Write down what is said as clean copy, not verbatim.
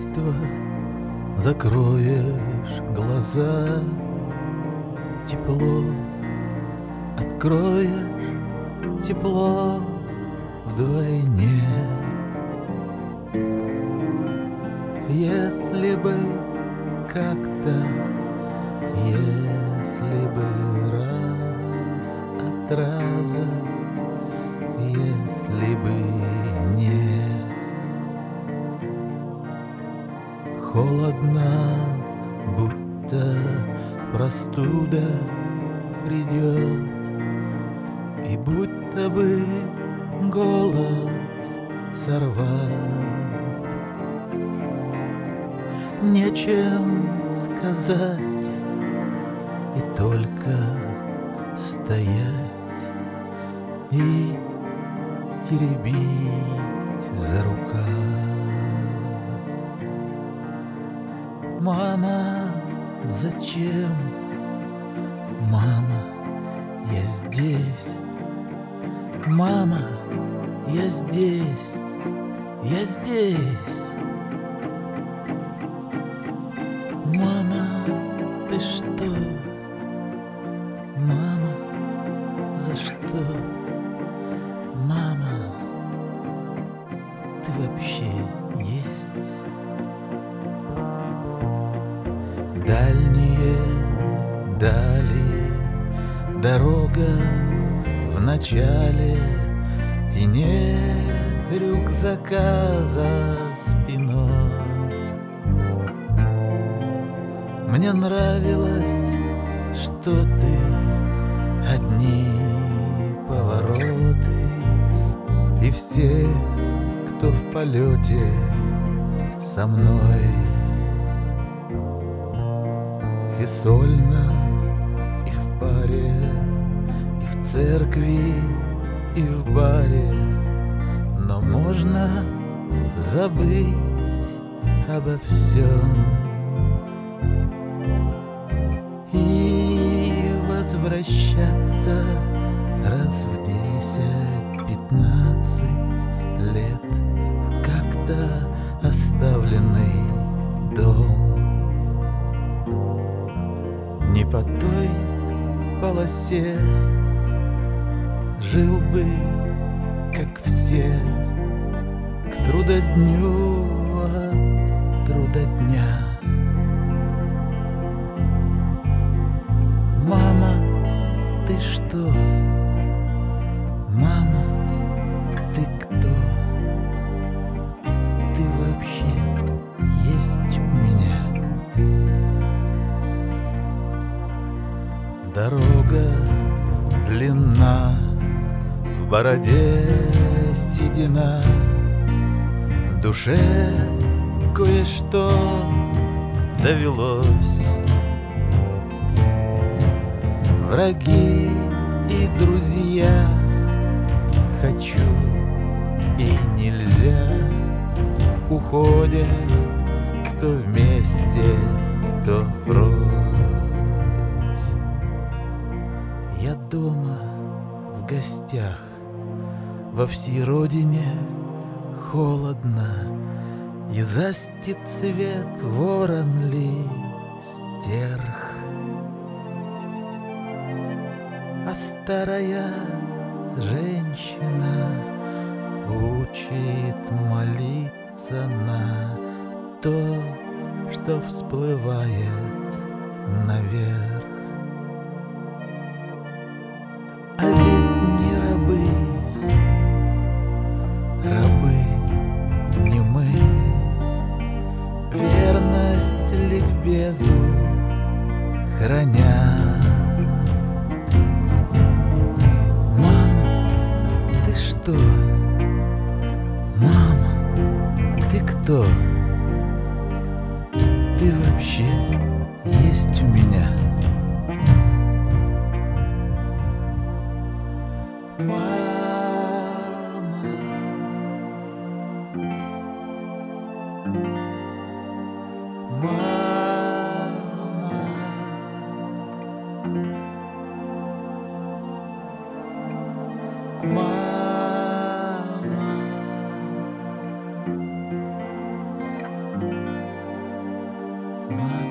детства закроешь глаза, тепло откроешь, тепло вдвойне. Если бы как-то, если бы раз от раза, если бы не холодно, будто простуда придет, и будто бы голос сорвав, нечем сказать, и только стоять и теребить за рукав. Мама, зачем? Мама, я здесь. Мама, я здесь. Я здесь. Мама, ты что? Мама, за что? Мама, ты вообще есть? Дальние дали, дорога в начале, и нет рюкзака за спиной. Мне нравилось, что ты одни повороты, и все, кто в полете со мной. И сольно, и в паре, и в церкви, и в баре, но можно забыть обо всем и возвращаться раз в 10-15 лет в как-то оставленный дом. Не по той полосе жил бы, как все, к трудодню от трудодня. Мама, ты что? Мама, ты кто? Ты вообще есть у меня? Дорога длинна, в бороде седина, в душе кое-что довелось. Враги и друзья, хочу и нельзя, уходят, кто вместе, кто врозь. Я дома в гостях, во всей родине холодно, и застит цвет ворон ли стерх. А старая женщина учит молиться на то, что всплывает наверх. А ведь не рабы, рабы не мы, верность ликбезу храня. Что? Мама, ты кто? Ты вообще есть у меня? Мама, мама. Mama. моя